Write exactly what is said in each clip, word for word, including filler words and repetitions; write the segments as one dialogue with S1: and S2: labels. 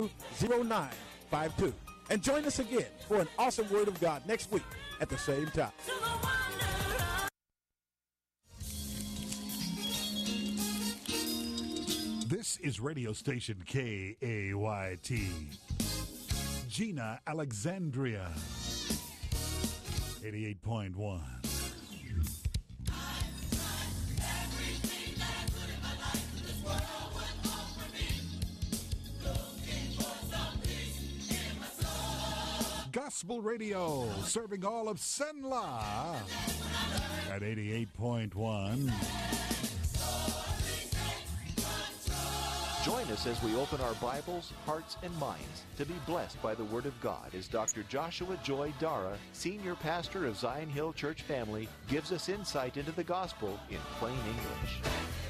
S1: zero nine five two. And join us again for an awesome Word of God next week at the same time.
S2: This is radio station K A Y T. Gina, Alexandria. eighty-eight point one. Gospel Radio, serving all of Senla at eighty-eight point one.
S3: Join us as we open our Bibles, hearts, and minds to be blessed by the Word of God as Doctor Joshua Joy Dara, Senior Pastor of Zion Hill Church Family, gives us insight into the Gospel in plain English.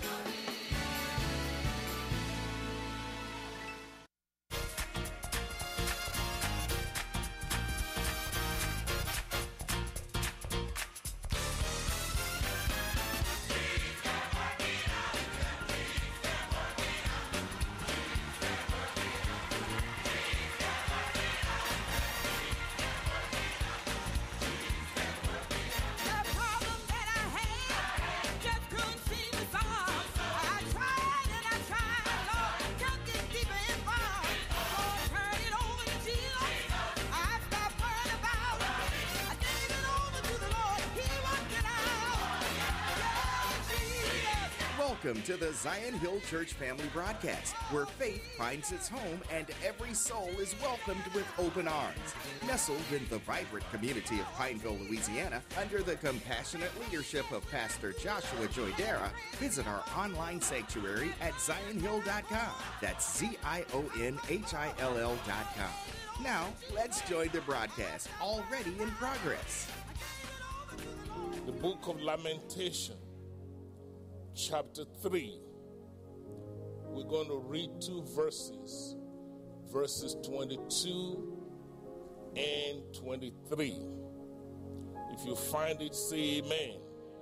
S4: Welcome to the Zion Hill Church Family Broadcast, where faith finds its home and every soul is welcomed with open arms. Nestled in the vibrant community of Pineville, Louisiana, under the compassionate leadership of Pastor Joshua Joy Dara, visit our online sanctuary at zion hill dot com. That's Z I O N H I L L dot com. Now, let's join the broadcast, already in progress.
S5: The book of Lamentation, chapter three. We're going to read two verses, verses twenty-two and twenty-three. If you find it, say amen.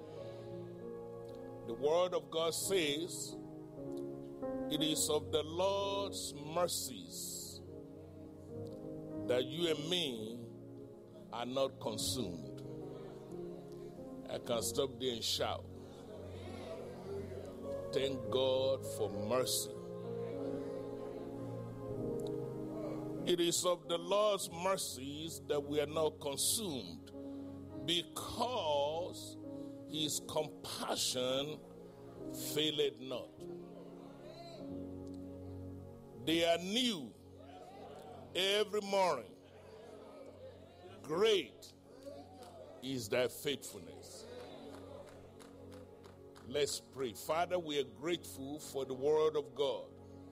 S5: The word of God says, "It is of the Lord's mercies that you and me are not consumed." I can stop there and shout. Thank God for mercy. It is of the Lord's mercies that we are not consumed, because his compassion faileth not. They are new every morning. Great is thy faithfulness. Let's pray. Father, we are grateful for the word of God.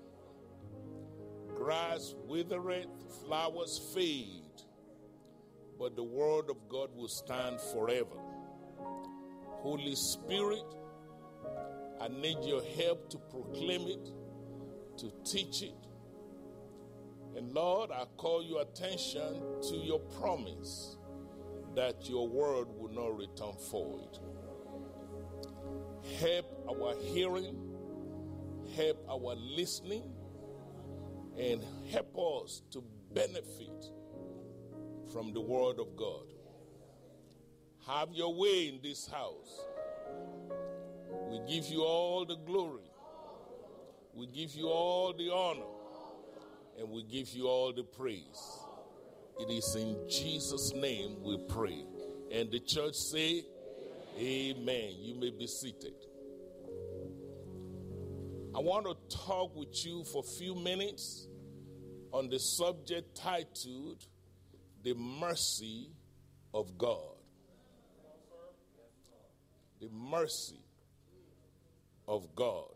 S5: Grass withereth, flowers fade, but the word of God will stand forever. Holy Spirit, I need your help to proclaim it, to teach it. And Lord, I call your attention to your promise that your word will not return void. Help our hearing, help our listening, and help us to benefit from the word of God. Have your way in this house. We give you all the glory. We give you all the honor. And we give you all the praise. It is in Jesus' name we pray. And the church say, amen. You may be seated. I want to talk with you for a few minutes on the subject titled, The Mercy of God. The mercy of God.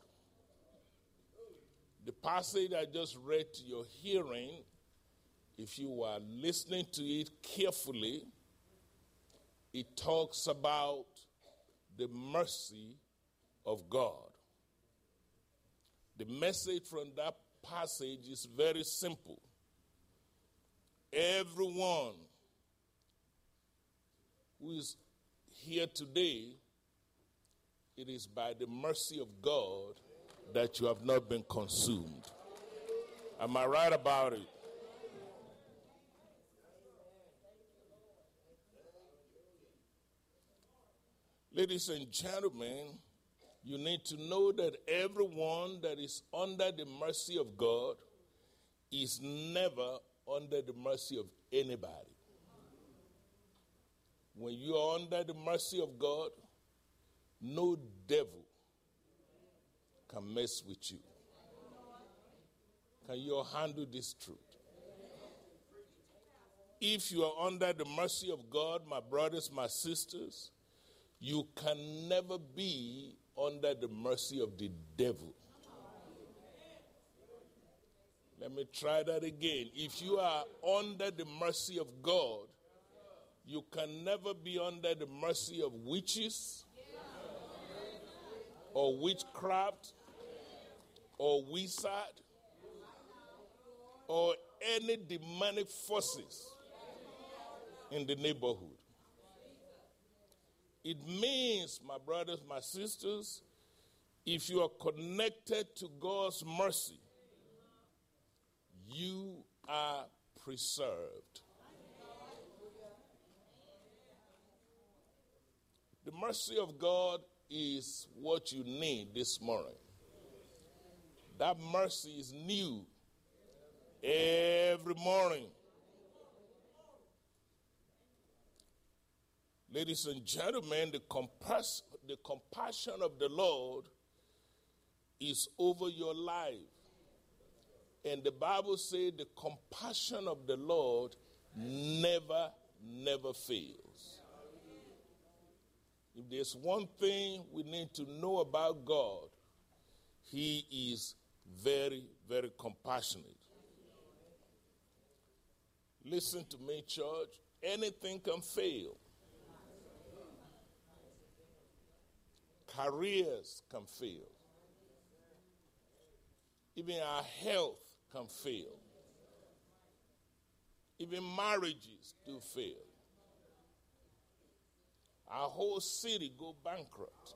S5: The passage I just read to your hearing, if you are listening to it carefully, it talks about the mercy of God. The message from that passage is very simple. Everyone who is here today, it is by the mercy of God that you have not been consumed. Am I right about it? Ladies and gentlemen, you need to know that everyone that is under the mercy of God is never under the mercy of anybody. When you are under the mercy of God, no devil can mess with you. Can you handle this truth? If you are under the mercy of God, my brothers, my sisters, you can never be under the mercy of the devil. Let me try that again. If you are under the mercy of God, you can never be under the mercy of witches or witchcraft or wizard or any demonic forces in the neighborhood. It means, my brothers, my sisters, if you are connected to God's mercy, you are preserved. The mercy of God is what you need this morning. That mercy is new every morning. Ladies and gentlemen, the, compass, the compassion of the Lord is over your life. And the Bible says the compassion of the Lord never, never fails. If there's one thing we need to know about God, He is very, very compassionate. Listen to me, church. Anything can fail. Careers can fail. Even our health can fail. Even marriages do fail. Our whole city go bankrupt.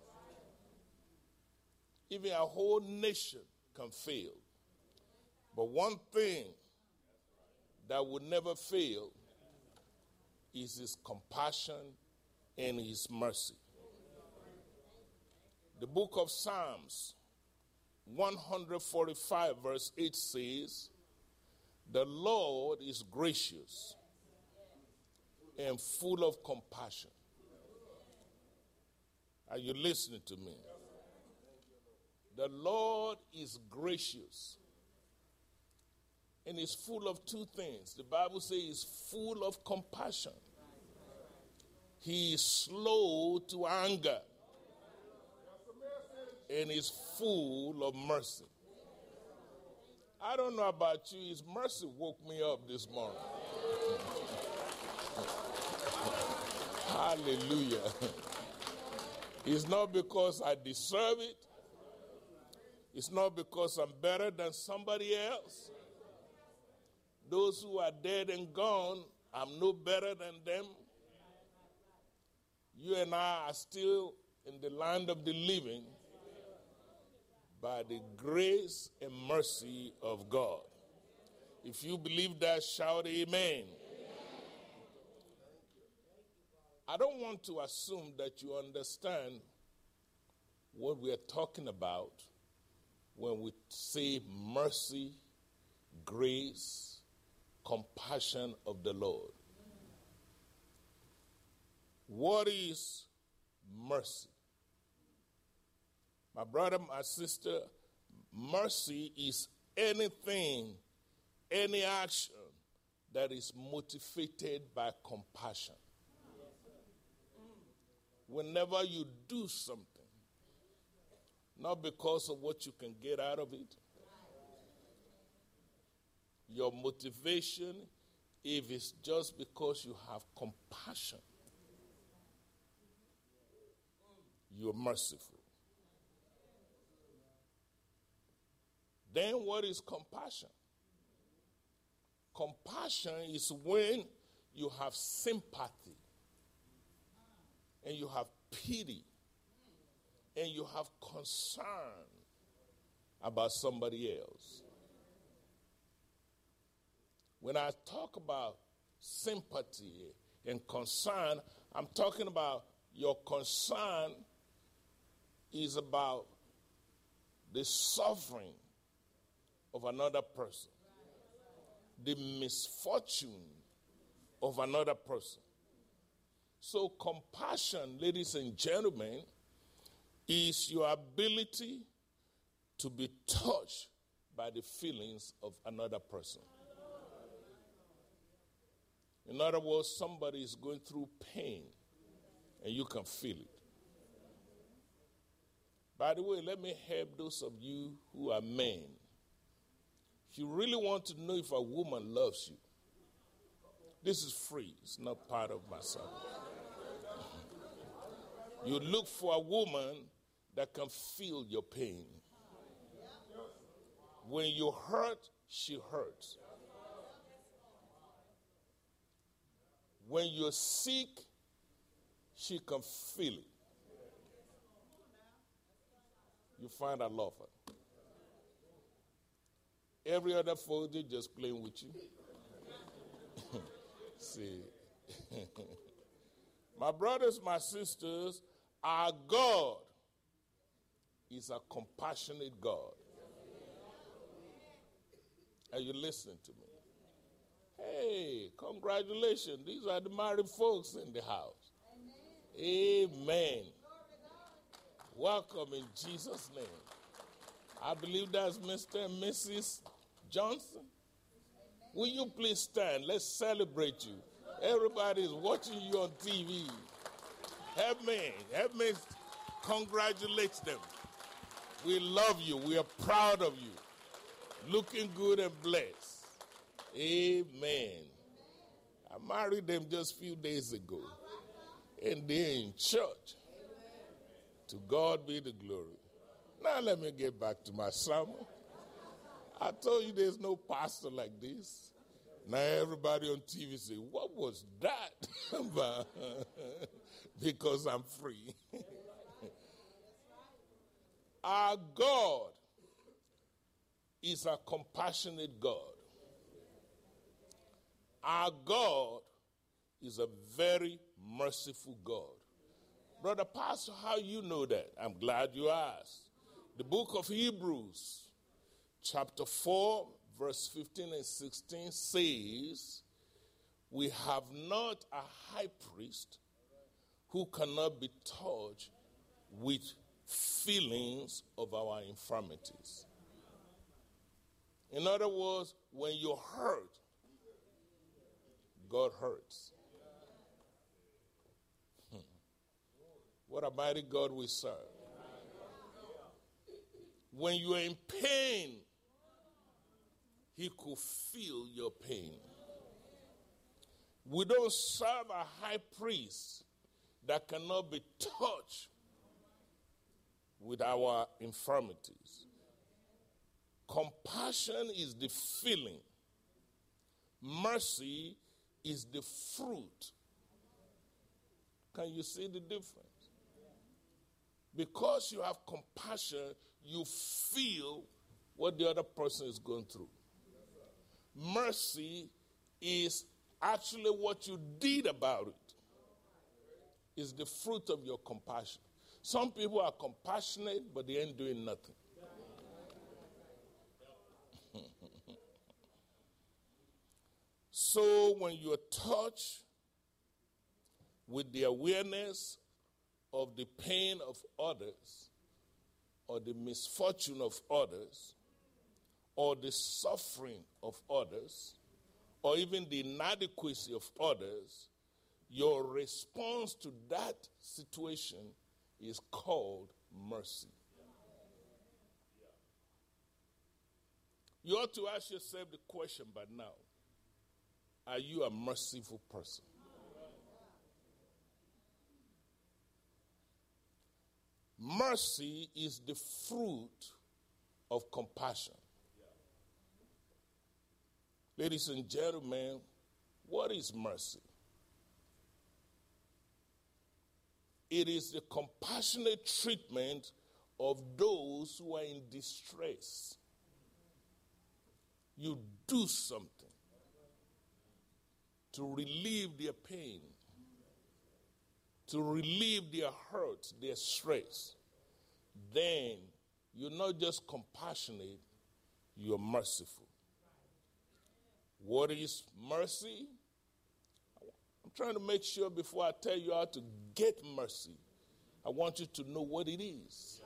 S5: Even our whole nation can fail. But one thing that will never fail is His compassion and His mercy. The book of Psalms one forty-five verse eight says, "The Lord is gracious and full of compassion." Are you listening to me? The Lord is gracious and is full of two things. The Bible says He's full of compassion. He is slow to anger and is full of mercy. I don't know about you, His mercy woke me up this morning. Hallelujah. It's not because I deserve it. It's not because I'm better than somebody else. Those who are dead and gone, I'm no better than them. You and I are still in the land of the living by the grace and mercy of God. If you believe that, shout amen. Amen. I don't want to assume that you understand what we are talking about when we say mercy, grace, compassion of the Lord. What is mercy? My brother, my sister, mercy is anything, any action that is motivated by compassion. Whenever you do something, not because of what you can get out of it, your motivation, if it's just because you have compassion, you're merciful. Then what is compassion? Compassion is when you have sympathy and you have pity and you have concern about somebody else. When I talk about sympathy and concern, I'm talking about your concern is about the suffering of another person, the misfortune of another person. So compassion, ladies and gentlemen, is your ability to be touched by the feelings of another person. In other words, somebody is going through pain and you can feel it. By the way, let me help those of you who are men. If you really want to know if a woman loves you, this is free. It's not part of my service. You look for a woman that can feel your pain. When you hurt, she hurts. When you're sick, she can feel it. You find I love her. Every other folks, they just playing with you. See, my brothers, my sisters, our God is a compassionate God. Are you listening to me? Hey, congratulations. These are the married folks in the house. Amen. Amen. Welcome in Jesus' name. I believe that's Mister and Missus Johnson. Will you please stand? Let's celebrate you. Everybody is watching you on T V. Help me. Help me congratulate them. We love you. We are proud of you. Looking good and blessed. Amen. I married them just a few days ago. And they're in church. To God be the glory. Now let me get back to my sermon. I told you there's no pastor like this. Now everybody on T V say, what was that? Because I'm free. Our God is a compassionate God. Our God is a very merciful God. Brother Pastor, how you know that? I'm glad you asked. The book of Hebrews, chapter four, verse fifteen and sixteen says, we have not a high priest who cannot be touched with feelings of our infirmities. In other words, when you hurt, God hurts. Hmm. What a mighty God we serve. When you are in pain, he could feel your pain. We don't serve a high priest that cannot be touched with our infirmities. Compassion is the feeling. Mercy is the fruit. Can you see the difference? Because you have compassion, you feel what the other person is going through. Mercy is actually what you did about it. It's the fruit of your compassion. Some people are compassionate, but they ain't doing nothing. So when you're touched with the awareness of the pain of others, or the misfortune of others, or the suffering of others, or even the inadequacy of others, your response to that situation is called mercy. You ought to ask yourself the question by now, are you a merciful person? Mercy is the fruit of compassion. Ladies and gentlemen, what is mercy? It is the compassionate treatment of those who are in distress. You do something to relieve their pain, to relieve their hurt, their stress, then you're not just compassionate, you're merciful. What is mercy? I'm trying to make sure before I tell you how to get mercy, I want you to know what it is.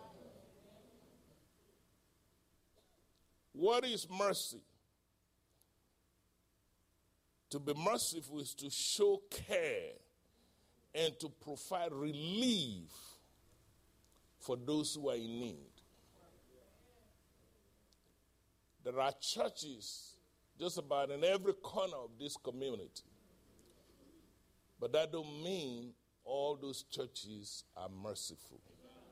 S5: What is mercy? To be merciful is to show care and to provide relief for those who are in need. There are churches just about in every corner of this community, but that don't mean all those churches are merciful.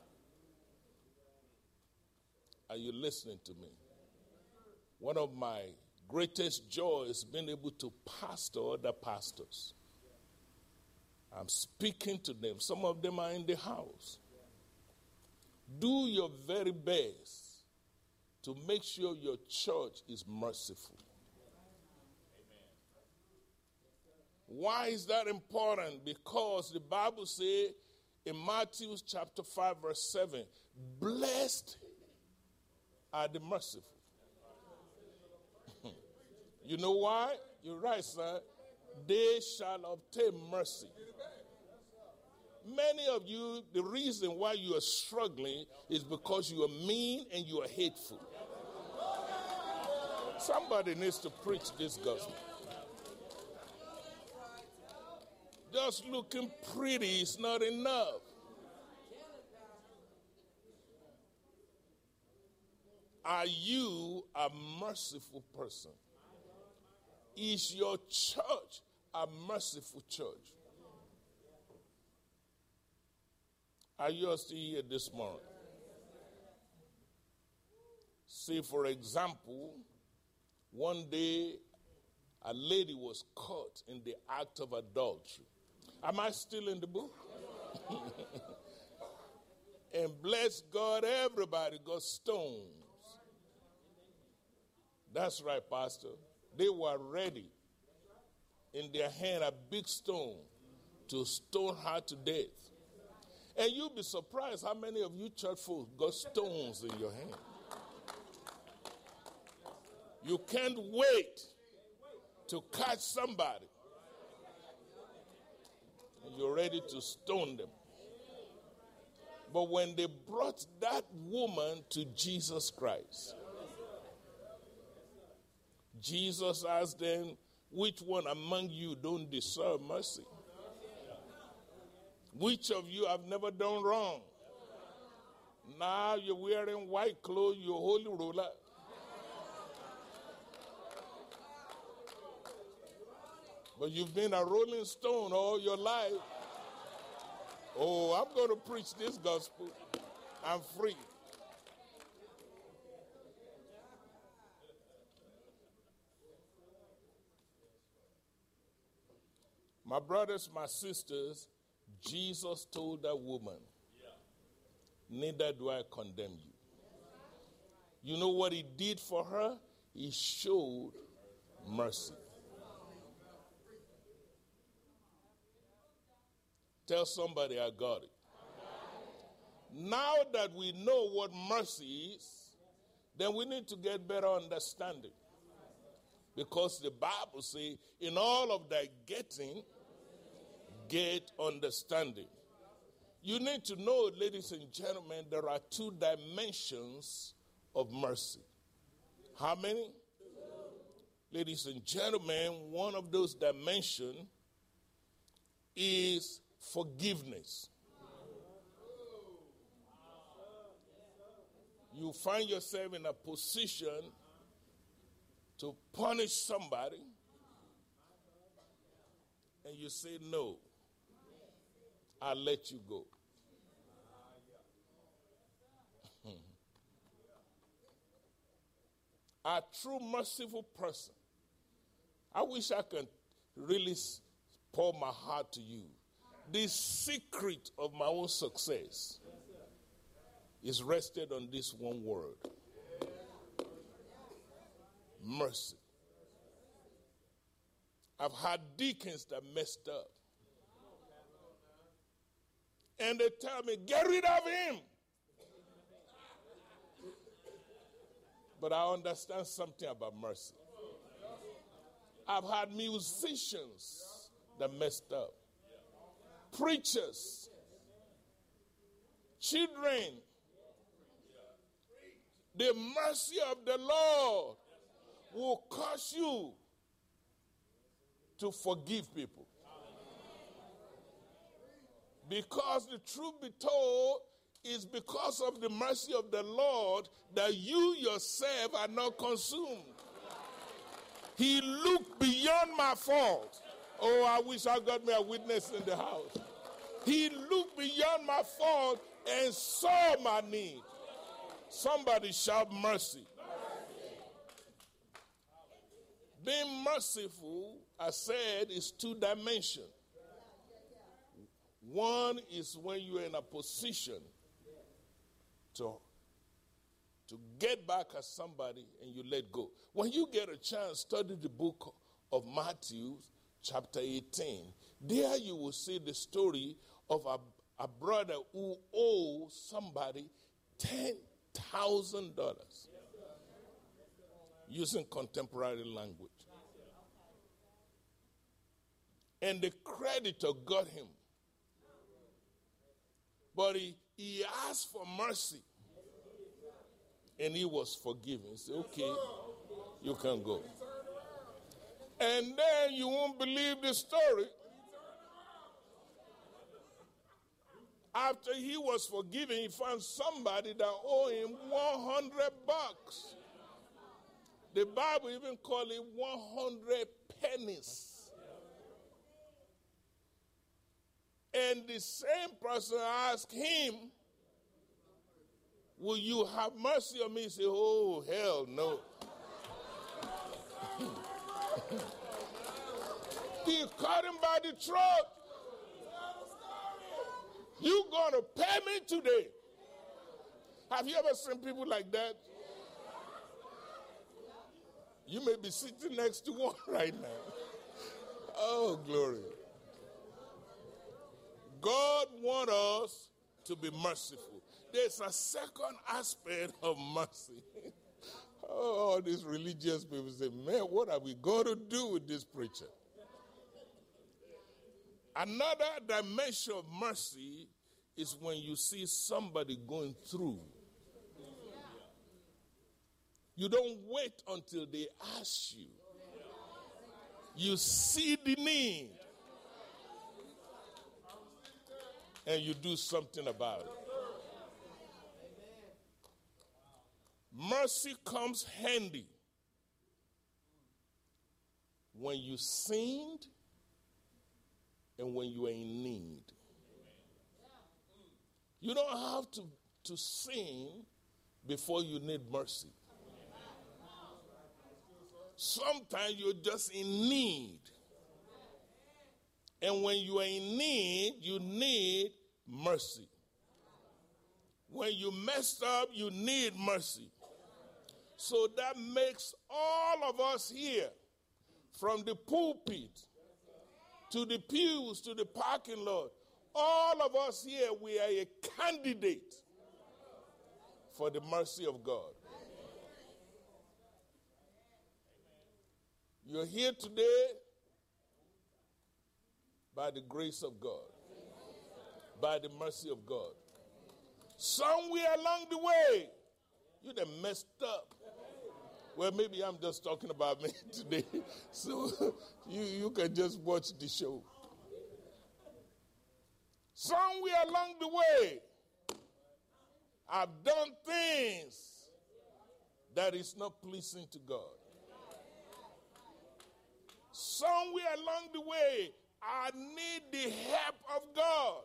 S5: Are you listening to me? One of my greatest joys is being able to pastor other pastors. I'm speaking to them. Some of them are in the house. Do your very best to make sure your church is merciful. Why is that important? Because the Bible says in Matthew chapter five, verse seven, blessed are the merciful. You know why? You're right, son. They shall obtain mercy. Many of you, the reason why you are struggling is because you are mean and you are hateful. Somebody needs to preach this gospel. Just looking pretty is not enough. Are you a merciful person? Is your church a merciful church? Are you still here this morning? See, for example, one day a lady was caught in the act of adultery. Am I still in the book? And bless God, everybody got stones. That's right, Pastor. They were ready. In their hand, a big stone to stone her to death. And you'll be surprised how many of you church folks got stones in your hand. You can't wait to catch somebody. And you're ready to stone them. But when they brought that woman to Jesus Christ, Jesus asked them, which one among you don't deserve mercy? Which of you have never done wrong? Now you're wearing white clothes, you're holy ruler. But you've been a rolling stone all your life. Oh, I'm going to preach this gospel. I'm free. My brothers, my sisters, Jesus told that woman, neither do I condemn you. You know what he did for her? He showed mercy. Tell somebody I got it. Now that we know what mercy is, then we need to get better understanding. Because the Bible says, in all of that getting, get understanding. You need to know, ladies and gentlemen, there are two dimensions of mercy. How many? Ladies and gentlemen, one of those dimensions is forgiveness. You find yourself in a position to punish somebody, and you say, no, I'll let you go. A true merciful person. I wish I could really pour my heart to you. The secret of my own success is rested on this one word. Mercy. I've had deacons that messed up. And they tell me, get rid of him. But I understand something about mercy. I've had musicians that messed up. Preachers. Children. The mercy of the Lord will cause you to forgive people. Because the truth be told, it's because of the mercy of the Lord that you yourself are not consumed. He looked beyond my fault. Oh, I wish I got me a witness in the house. He looked beyond my fault and saw my need. Somebody shout mercy. Being merciful, I said, is two dimensions. One is when you're in a position to, to get back at somebody and you let go. When you get a chance, study the book of Matthew, chapter eighteen. There you will see the story of a, a brother who owed somebody ten thousand dollars. Using contemporary language. And the creditor got him. But he, he asked for mercy. And he was forgiven. He said, okay, you can go. And then you won't believe the story. After he was forgiven, he found somebody that owed him one hundred bucks. The Bible even called it one hundred pennies. And the same person asked him, will you have mercy on me? He said, oh, hell no. He caught him by the throat. You going to pay me today? Have you ever seen people like that? You may be sitting next to one right now. Oh, glory. God wants us to be merciful. There's a second aspect of mercy. Oh, all these religious people say, man, what are we going to do with this preacher? Another dimension of mercy is when you see somebody going through. You don't wait until they ask you. You see the need. And you do something about it. Mercy comes handy when you sinned and when you are in need. You don't have to, to sin before you need mercy. Sometimes you're just in need. And when you are in need, you need mercy. When you messed up, you need mercy. So that makes all of us here, from the pulpit to the pews to the parking lot, all of us here, we are a candidate for the mercy of God. You're here today by the grace of God, by the mercy of God. Somewhere along the way, you done messed up. Well, maybe I'm just talking about me today, so you, you can just watch the show. Somewhere along the way, I've done things that is not pleasing to God. Somewhere along the way, I need the help of God.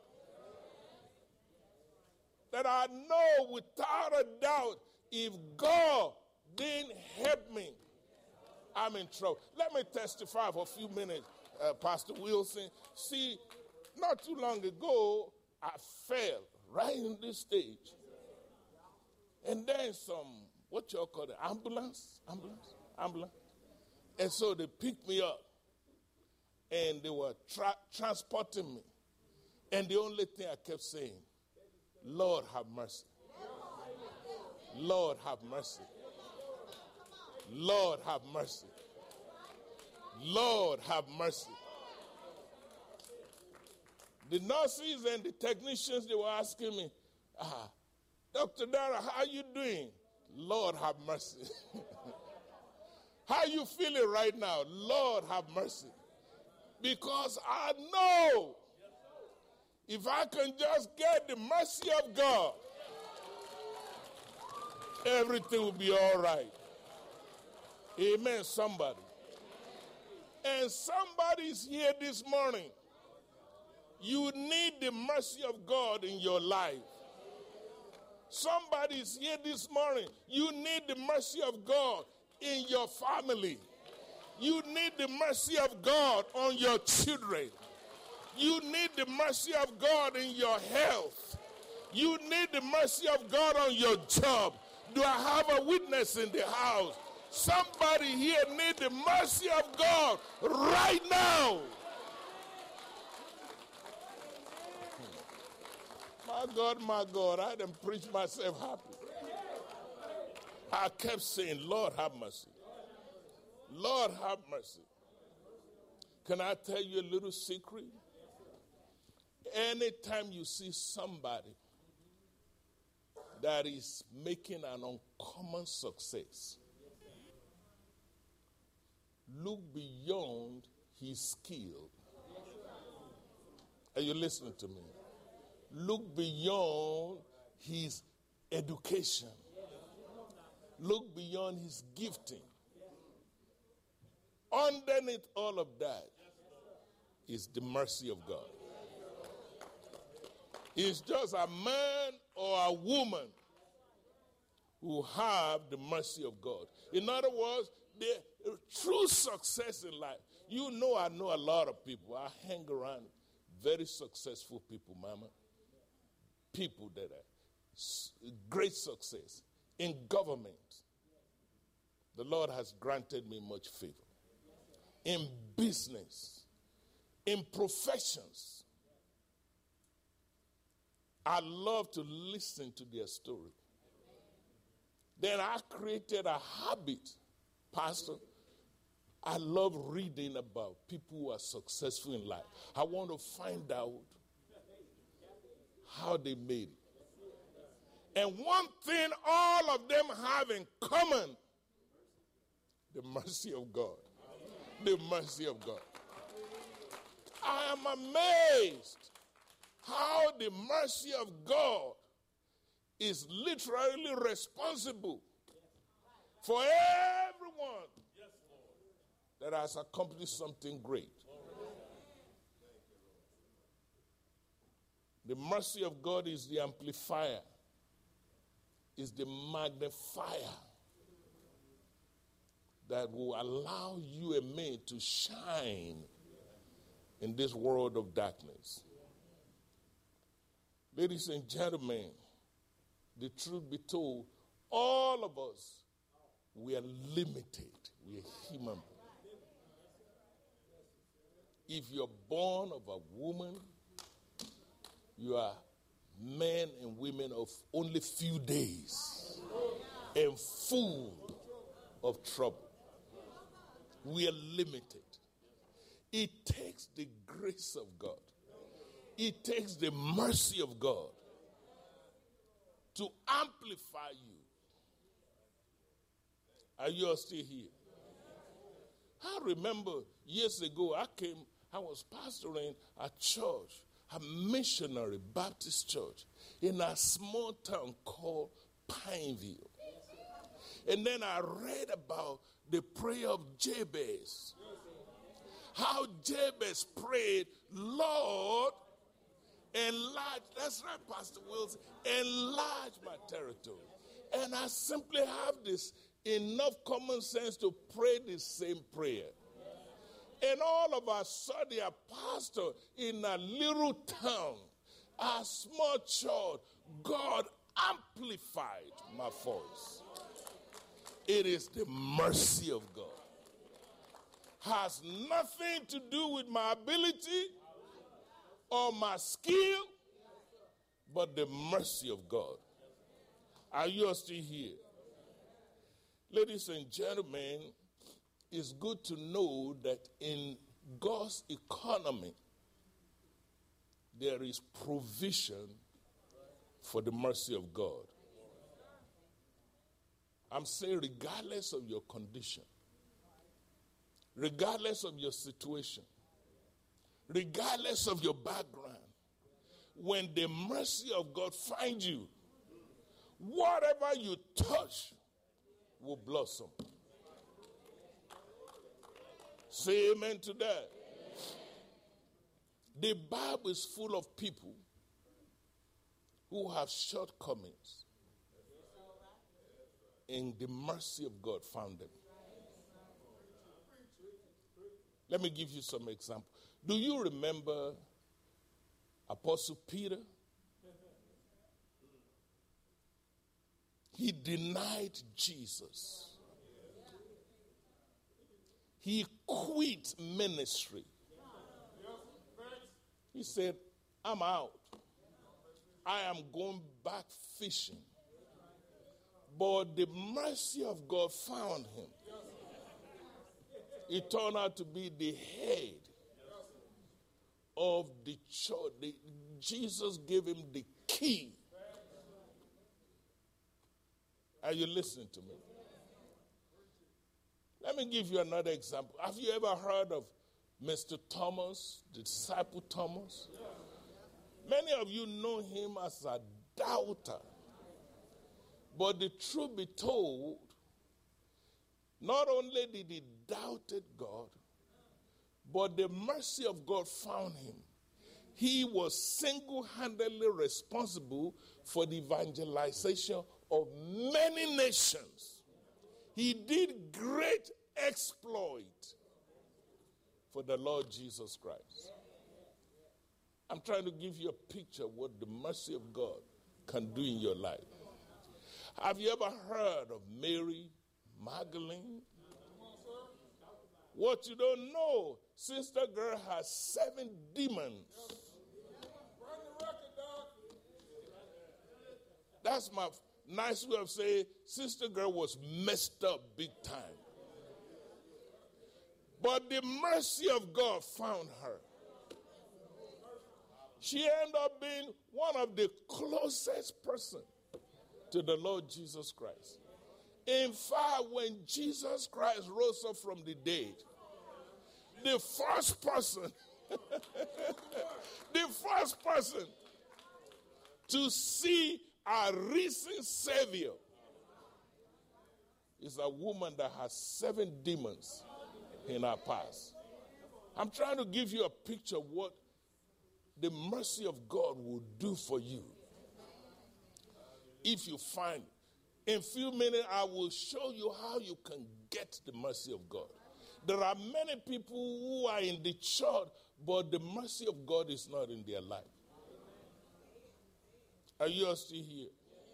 S5: That I know without a doubt, if God didn't help me, I'm in trouble. Let me testify for a few minutes, uh, Pastor Wilson. See, not too long ago, I fell right in this stage. And then some, what y'all call it, ambulance? Ambulance? Ambulance. And so they picked me up. and they were tra- transporting me. And the only thing I kept saying, Lord, have mercy. Lord, have mercy. Lord, have mercy. Lord, have mercy. The nurses and the technicians, they were asking me, ah, Doctor Dara, how are you doing? Lord, have mercy. How are you feeling right now? Lord, have mercy. Because I know if I can just get the mercy of God, everything will be all right. Amen, somebody. And somebody's here this morning. You need the mercy of God in your life. Somebody's here this morning. You need the mercy of God in your family. You need the mercy of God on your children. You need the mercy of God in your health. You need the mercy of God on your job. Do I have a witness in the house? Somebody here needs the mercy of God right now. My God, my God, I didn't preach myself happy. I kept saying, Lord, have mercy. Lord, have mercy. Can I tell you a little secret? Anytime you see somebody that is making an uncommon success, look beyond his skill. Are you listening to me? Look beyond his education. Look beyond his gifting. Underneath all of that is the mercy of God. It's just a man or a woman who have the mercy of God. In other words, the true success in life. You know, I know a lot of people. I hang around very successful people, mama. People that are great success in government. The Lord has granted me much favor. In business, in professions. I love to listen to their story. Then I created a habit, Pastor. I love reading about people who are successful in life. I want to find out how they made it. And one thing all of them have in common, the mercy of God. The mercy of God. I am amazed how the mercy of God is literally responsible for everyone that has accomplished something great. The mercy of God is the amplifier, is the magnifier that will allow you and me to shine in this world of darkness. Ladies and gentlemen, the truth be told, all of us, we are limited. We are human. If you're born of a woman, you are men and women of only few days and full of trouble. We are limited. It takes the grace of God. It takes the mercy of God to amplify you. Are you all still here? I remember years ago, I came, I was pastoring a church, a missionary Baptist church in a small town called Pineville. And then I read about the prayer of Jabez. How Jabez prayed, Lord, enlarge, that's right, Pastor Wilson, enlarge my territory. And I simply have this enough common sense to pray the same prayer. And all of a sudden, a pastor in a little town, a small church, God amplified my voice. It is the mercy of God. has nothing to do with my ability or my skill, but the mercy of God. Are you still here? Ladies and gentlemen, it's good to know that in God's economy, there is provision for the mercy of God. I'm saying regardless of your condition, regardless of your situation, regardless of your background, when the mercy of God finds you, whatever you touch will blossom. Say amen to that. The Bible is full of people who have shortcomings, and the mercy of God found them. Let me give you some examples. Do you remember Apostle Peter? He denied Jesus. He quit ministry. He said, I'm out. I am going back fishing. But the mercy of God found him. He turned out to be the head of the church. The, Jesus gave him the key. Are you listening to me? Let me give you another example. Have you ever heard of Mister Thomas, the disciple Thomas? Many of you know him as a doubter. But the truth be told, not only did he doubted God, but the mercy of God found him. He was single-handedly responsible for the evangelization of many nations. He did great exploit for the Lord Jesus Christ. I'm trying to give you a picture of what the mercy of God can do in your life. Have you ever heard of Mary Magdalene? What you don't know, sister girl has seven demons. That's my nice way of saying sister girl was messed up big time. But the mercy of God found her. She ended up being one of the closest persons to the Lord Jesus Christ. In fact, when Jesus Christ rose up from the dead, the first person, the first person to see a risen Savior is a woman that has seven demons in her past. I'm trying to give you a picture of what the mercy of God will do for you if you find it. In a few minutes, I will show you how you can get the mercy of God. There are many people who are in the church, but the mercy of God is not in their life. Are you all still here?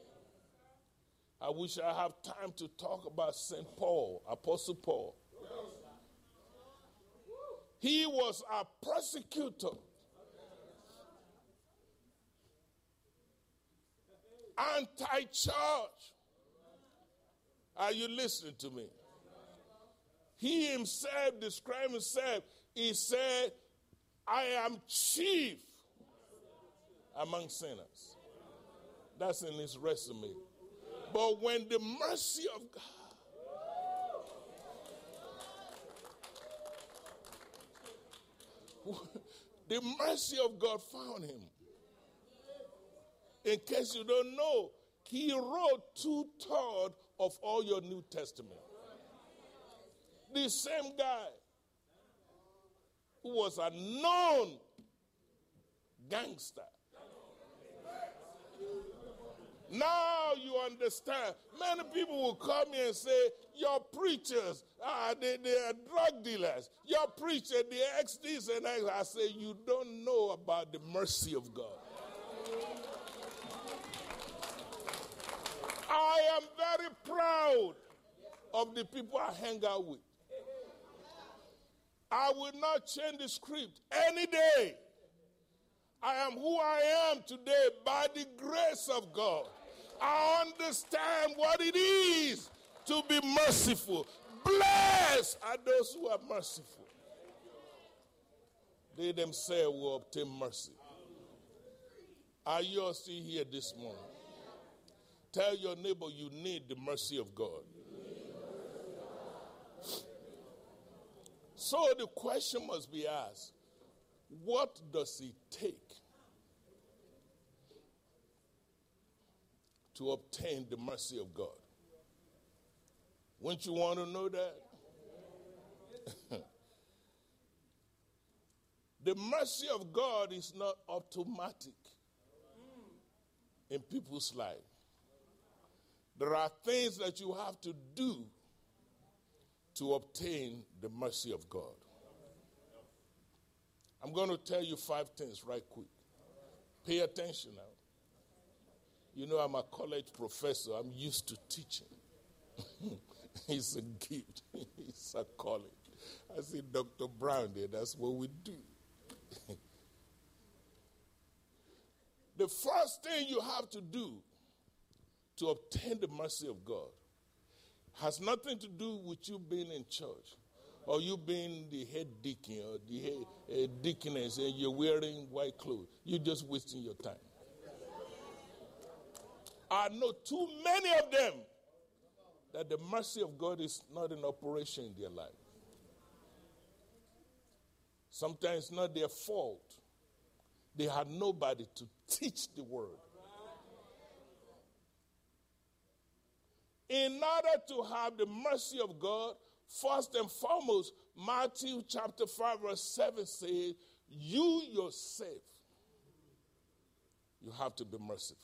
S5: I wish I have time to talk about Saint Paul, Apostle Paul. He was a persecutor. Anti-church. Are you listening to me? He himself described himself. He said, I am chief among sinners. That's in his resume. But when the mercy of God, the mercy of God found him. In case you don't know, he wrote two-thirds of all your New Testament. The same guy who was a known gangster. Now you understand. Many people will come here and say, your preachers, uh, they, they are drug dealers. Your preacher, they ex this and that. I say, you don't know about the mercy of God. I am very proud of the people I hang out with. I will not change the script any day. I am who I am today by the grace of God. I understand what it is to be merciful. Blessed are those who are merciful. They themselves will obtain mercy. Are you all still here this morning? Tell your neighbor you need the mercy of God. So the question must be asked, what does it take to obtain the mercy of God? Wouldn't you want to know that? The mercy of God is not automatic in people's life. There are things that you have to do to obtain the mercy of God. I'm going to tell you five things right quick. Pay attention now. You know, I'm a college professor. I'm used to teaching. It's a gift. It's a calling. I see Doctor Brown there. That's what we do. The first thing you have to do to obtain the mercy of God has nothing to do with you being in church or you being the head deacon or the head uh, deaconess and you're wearing white clothes. You're just wasting your time. I know too many of them that the mercy of God is not in operation in their life. Sometimes it's not their fault. They had nobody to teach the word. In order to have the mercy of God, first and foremost, Matthew chapter five verse seven says, you yourself, you have to be merciful.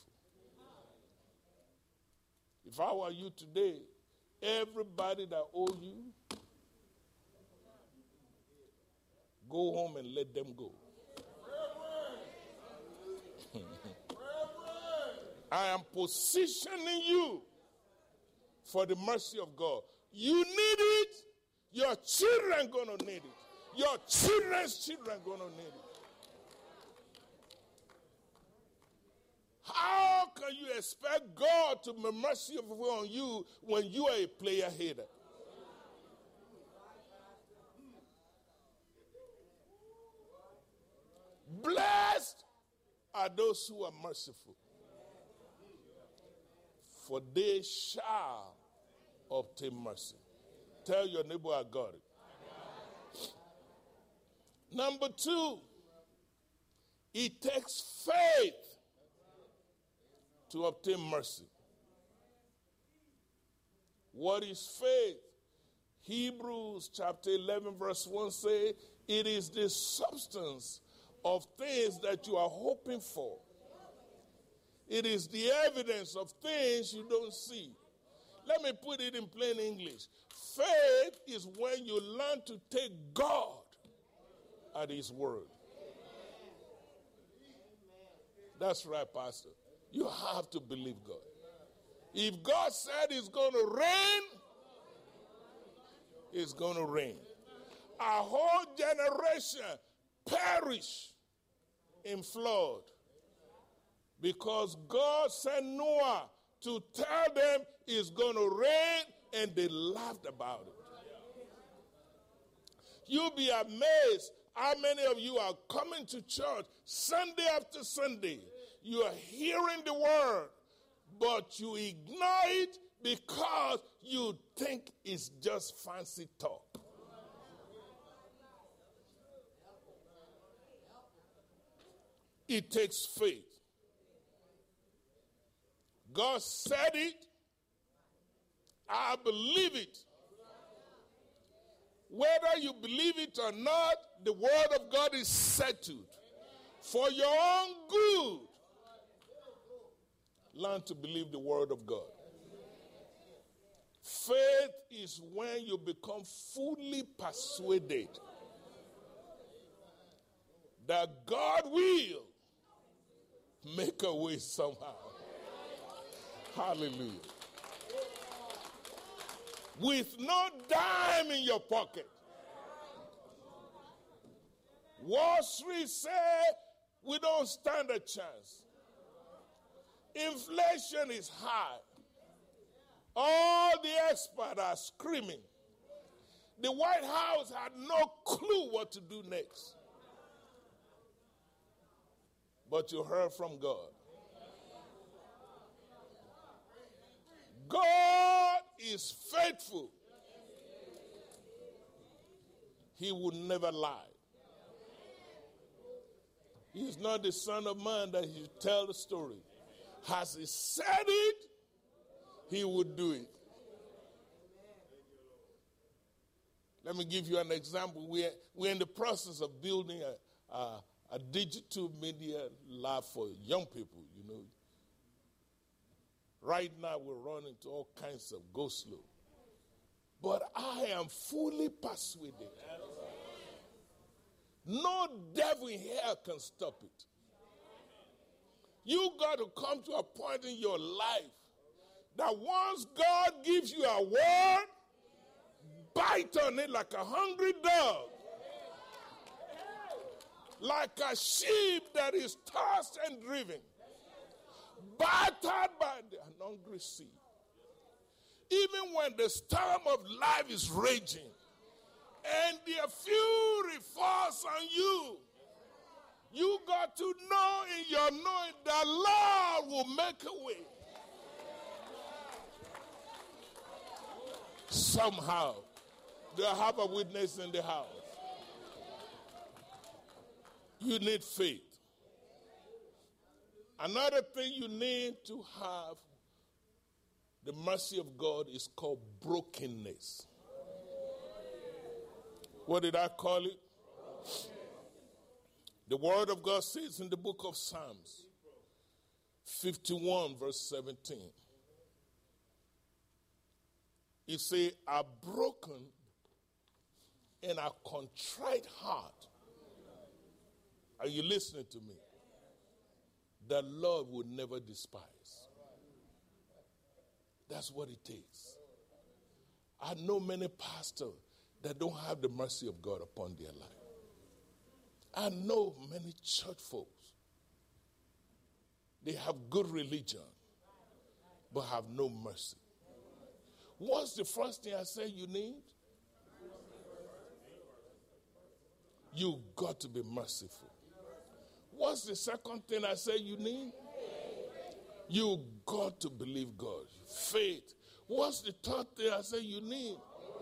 S5: If I were you today, everybody that owes you, go home and let them go. I am positioning you for the mercy of God. You need it. Your children going to need it. Your children's children going to need it. How can you expect God to be merciful on you when you are a player hater? Blessed are those who are merciful, for they shall obtain mercy. Tell your neighbor, I got it. Number two, it takes faith to obtain mercy. What is faith? Hebrews chapter eleven verse one says, it is the substance of things that you are hoping for. It is the evidence of things you don't see. Let me put it in plain English. Faith is when you learn to take God at His word. That's right, Pastor. You have to believe God. If God said it's going to rain, it's going to rain. A whole generation perished in flood because God sent Noah to tell them it's going to rain, and they laughed about it. You'll be amazed how many of you are coming to church Sunday after Sunday. You are hearing the word, but you ignore it because you think it's just fancy talk. It takes faith. God said it. I believe it. Whether you believe it or not, the word of God is settled. For your own good, learn to believe the word of God. Faith is when you become fully persuaded that God will make a way somehow. Hallelujah. With no dime in your pocket, Wall Street say we don't stand a chance. Inflation is high. All the experts are screaming. The White House had no clue what to do next. But you heard from God. God is faithful. He would never lie. He is not the son of man that he should tell the story. Has he said it, he would do it. Let me give you an example. We're, we're in the process of building a, a, a digital media lab for young people, you know. Right now we're running into all kinds of go slow. But I am fully persuaded. No devil in hell can stop it. You got to come to a point in your life that once God gives you a word, bite on it like a hungry dog. Like a sheep that is tossed and driven. Battered by an hungry sea. Even when the storm of life is raging and the fury falls on you, you got to know in your knowing that Lord will make a way. Somehow, do I have a witness in the house? You need faith. Another thing you need to have the mercy of God is called brokenness. What did I call it? The word of God says in the book of Psalms fifty-one verse seventeen. It says, a broken and a contrite heart. Are you listening to me? The Lord will never despise. That's what it takes. I know many pastors that don't have the mercy of God upon their life. I know many church folks. They have good religion, but have no mercy. What's the first thing I say you need? You got to be merciful. What's the second thing I say you need? You got to believe God. Faith. What's the third thing I say you need?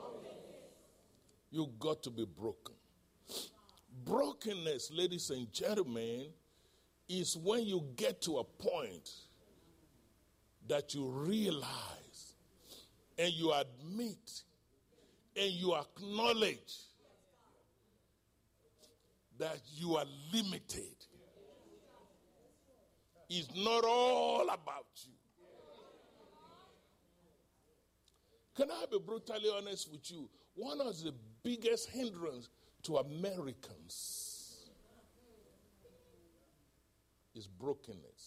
S5: You got to be broken. Brokenness, ladies and gentlemen, is when you get to a point that you realize and you admit and you acknowledge that you are limited. It's not all about you. Can I be brutally honest with you? One of the biggest hindrances to Americans is brokenness.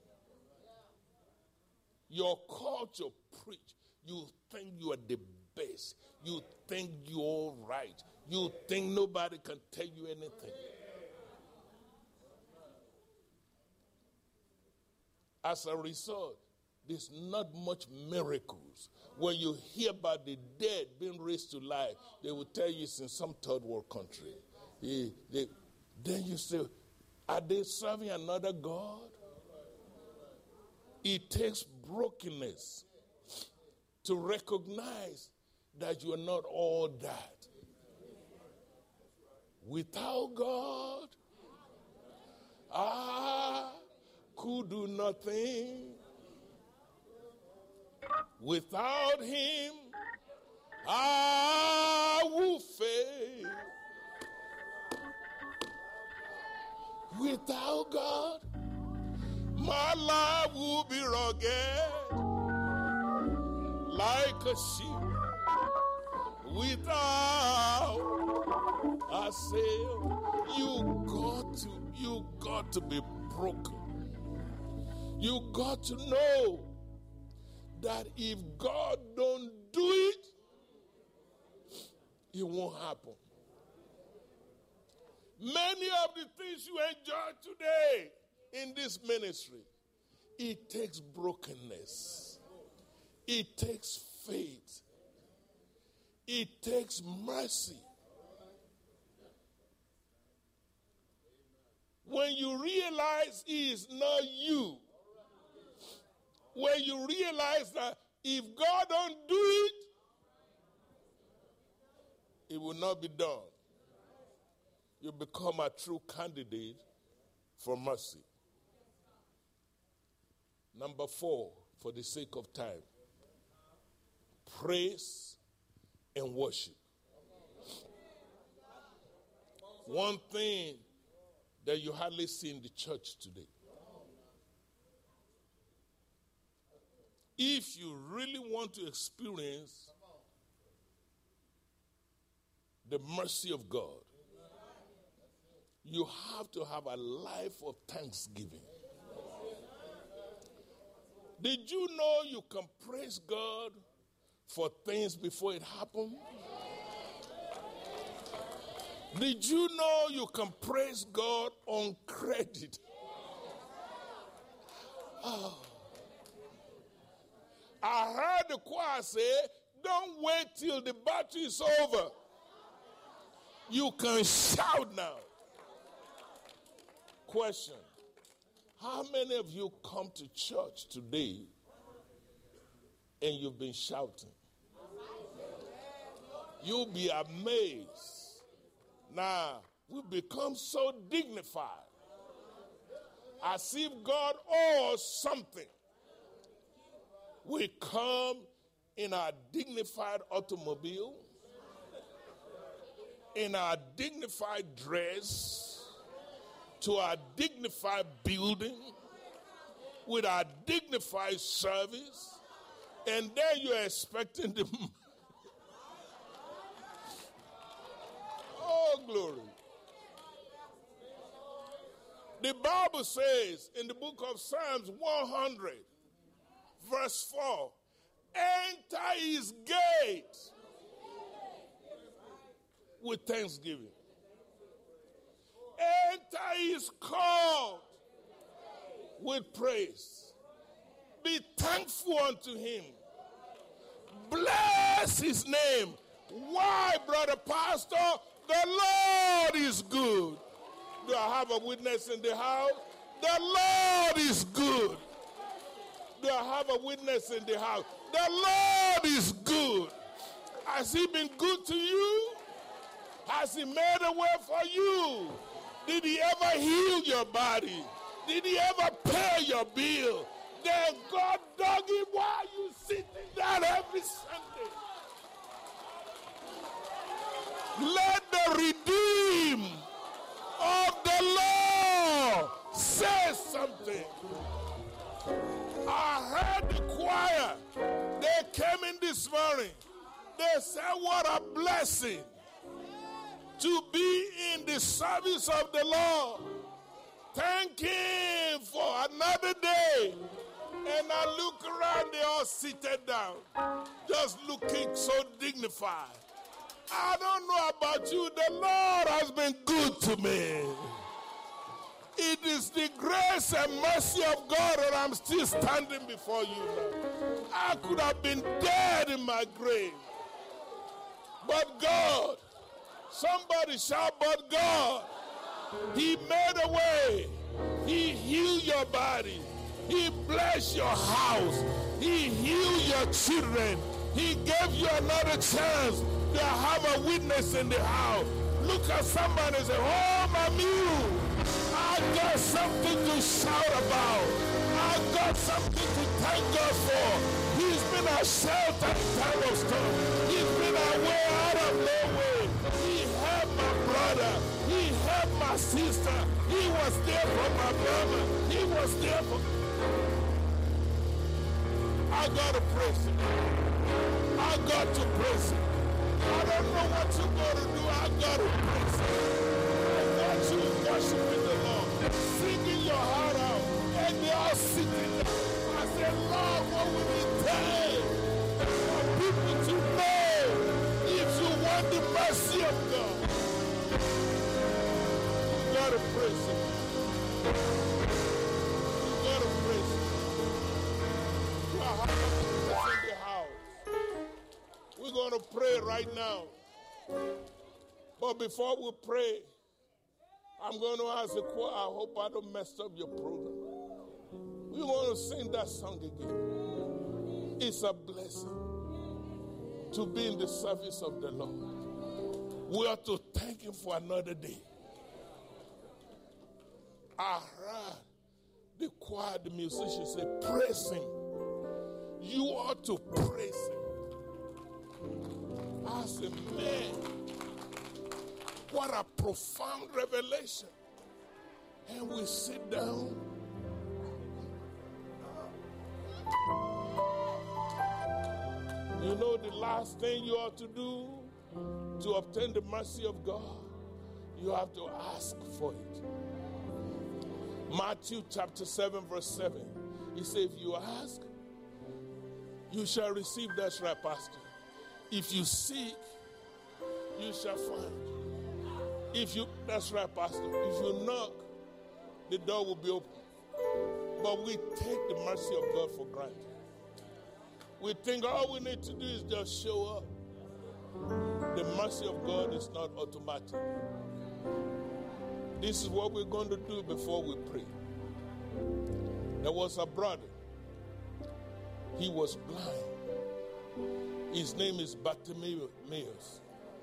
S5: Your culture preach. You think you are the best. You think you're all right. You think nobody can tell you anything. As a result, there's not much miracles. When you hear about the dead being raised to life, they will tell you it's in some third world country. They, they, then you say, are they serving another God? It takes brokenness to recognize that you are not all that. Without God, I could do nothing. Without him, I will fail. Without God, my life will be rugged like a sheep. Without a sail, you got to, you got to be broken. You got to know that if God don't do it, it won't happen. Many of the things you enjoy today in this ministry, it takes brokenness. It takes faith. It takes mercy. When you realize it is not you, when you realize that if God don't do it, it will not be done, you become a true candidate for mercy. Number four, for the sake of time, praise and worship. One thing that you hardly see in the church today. If you really want to experience the mercy of God, you have to have a life of thanksgiving. Did you know you can praise God for things before it happened? Did you know you can praise God on credit? Oh. I heard the choir say, don't wait till the battle is over. You can shout now. Question. How many of you come to church today and you've been shouting? You'll be amazed. Now, we become so dignified, as if God owes something. We come in our dignified automobile, in our dignified dress, to our dignified building, with our dignified service, and then you're expecting the oh, glory. The Bible says in the book of Psalms one hundred, verse four, enter his gate with thanksgiving. Enter his court with praise. Be thankful unto him. Bless his name. Why, brother pastor? The Lord is good. Do I have a witness in the house? The Lord is good. Do I have a witness in the house? The Lord is good. Has he been good to you? Has he made a way for you? Did he ever heal your body? Did he ever pay your bill? Then God dug it while you sitting down every Sunday. Let the redeemed of the Lord say something. I heard the choir. They came in this morning. They said, what a blessing to be in the service of the Lord. Thank him for another day. And I look around, they all seated down, just looking so dignified. I don't know about you, the Lord has been good to me. It is the grace and mercy of God that I'm still standing before you now. I could have been dead in my grave. But God, somebody shout, but God, he made a way. He healed your body. He blessed your house. He healed your children. He gave you another chance to have a witness in the house. Look at somebody and say, oh, my mule, I got something to shout about. I got something to thank God for. He's been a shelter in time of storm. He's been a way out of no way. He helped my brother. He helped my sister. He was there for my brother. He was there for me. I got to praise him. I got to praise him. I don't know what you're going to do. I got to praise him. I got you worshiping the Lord, singing your heart out, and they all sitting there. I said, Lord, what will it take for people to know if you want the mercy of God? gotta praise him. You gotta praise him. You are happy in the house. We're gonna pray right now. But before we pray, I'm going to ask the choir. I hope I don't mess up your program. We're going to sing that song again. It's a blessing to be in the service of the Lord. We are to thank him for another day. I heard the choir, the musicians say, praise him. You ought to praise him. I said, man, what a profound revelation. And we sit down. You know the last thing you ought to do to obtain the mercy of God? You have to ask for it. Matthew chapter seven verse seven. He said, if you ask, you shall receive. That's right, Pastor. If you seek, you shall find. If you, that's right, Pastor. If you knock, the door will be open. But we take the mercy of God for granted. We think all we need to do is just show up. The mercy of God is not automatic. This is what we're going to do before we pray. There was a brother. He was blind. His name is Bartimaeus.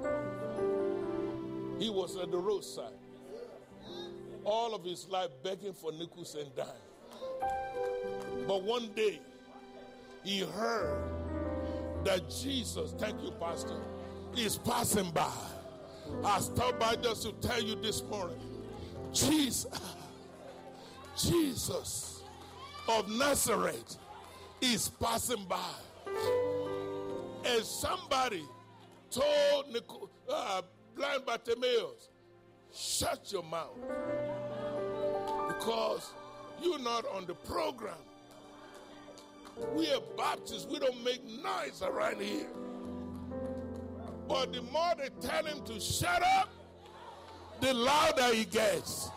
S5: He was at the roadside. All of his life begging for nickels and dimes. But one day, he heard that Jesus, thank you, Pastor, is passing by. I stopped by just to tell you this morning, Jesus, Jesus of Nazareth is passing by. And somebody told Nicole, uh, blind Bartimaeus, shut your mouth, because you're not on the program. We are Baptists. We don't make noise around here. But the more they tell him to shut up, the louder he gets.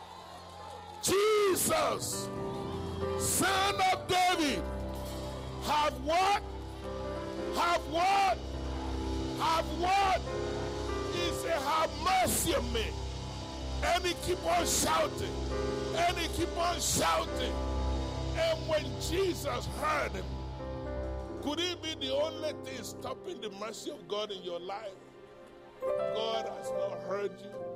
S5: Jesus, Son of David, have what? Have what? Have what? He said, have mercy on me. And he keep on shouting. And he keep on shouting. And when Jesus heard him, could it be the only thing stopping the mercy of God in your life? God has not heard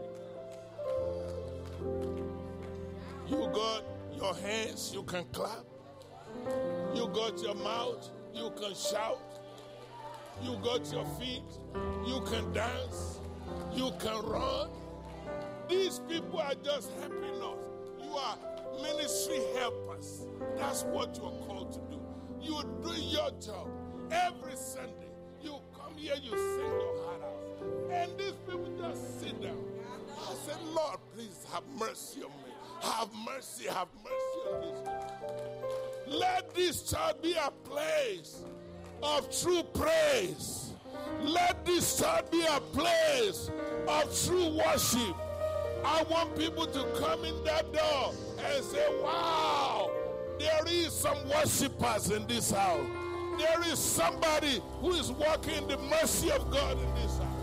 S5: you. You got your hands, you can clap. You got your mouth, you can shout. You got your feet, you can dance. You can run. These people are just helping us. You are ministry helpers. That's what you are called to do. You do your job. Every Sunday, you come here, you sing your heart out. And these people just sit down. I said, Lord, please have mercy on me. Have mercy, have mercy on this church. Let this church be a place of true praise. Let this church be a place of true worship. I want people to come in that door and say, wow, there is some worshipers in this house. There is somebody who is walking in the mercy of God in this house.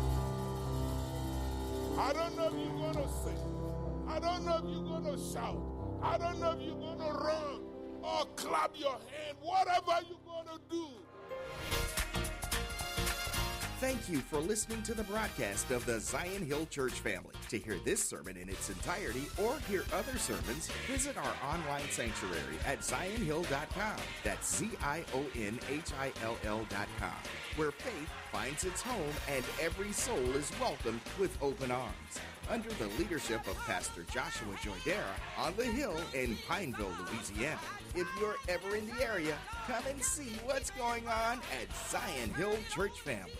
S5: I don't know if you're going to sing. I don't know if you're going to shout. I don't know if you're going to run or clap your hand. Whatever you're going to do.
S4: Thank you for listening to the broadcast of the Zion Hill Church family. To hear this sermon in its entirety or hear other sermons, visit our online sanctuary at zion hill dot com. That's Z I O N H I L L dot com, where faith finds its home and every soul is welcomed with open arms. Under the leadership of Pastor Joshua Joydera on the Hill in Pineville, Louisiana. If you're ever in the area, come and see what's going on at Zion Hill Church family.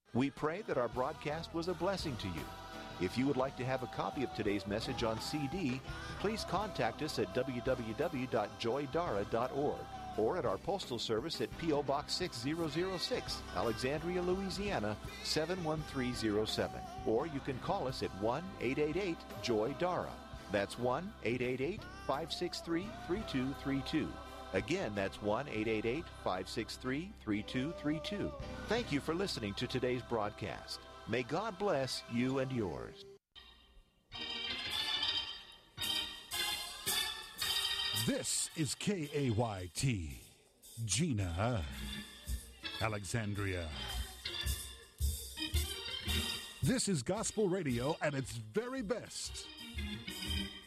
S3: We pray that our broadcast was a blessing to you. If you would like to have a copy of today's message on C D, please contact us at w w w dot joy dara dot org or at our postal service at P O Box six thousand six, Alexandria, Louisiana seven one three zero seven. Or you can call us at one eight eight eight joy dara. That's one eight eight eight, five six three, three two three two. Again, that's one eight eight eight, five six three, three two three two. Thank you for listening to today's broadcast. May God bless you and yours.
S2: This is K A Y T, Jena, Alexandria. This is gospel radio at its very best.